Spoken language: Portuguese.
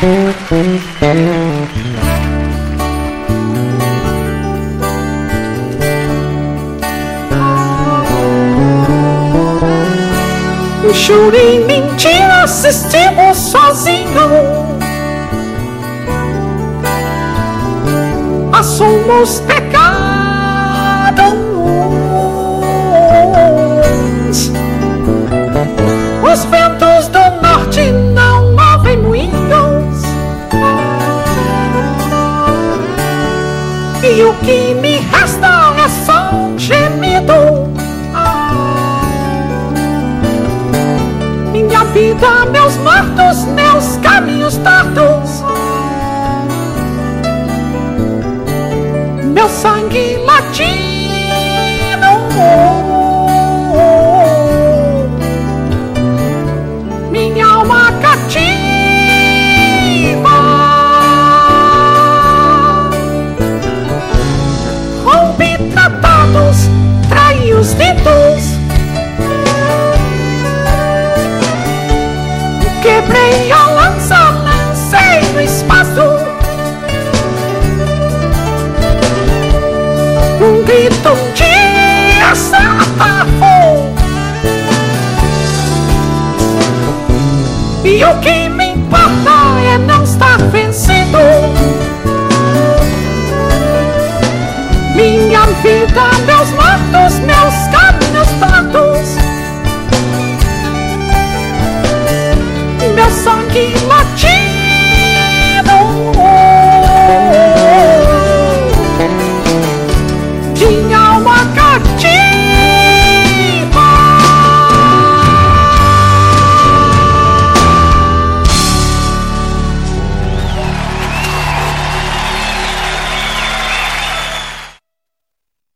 Eu chorei mentira, assistimos sozinho. Assumos pecados. Os ventos do norte não movem moinhos. E o que me resta é só um gemido. Minha vida, meus mortos, meus caminhos tortos. Meu sangue latino. Minha alma cativa. Rompi tratados, traí os ventos. Quebrei a lança, lancei no espaço. Um grito de desabafo. E o que me importa é não estar vencendo.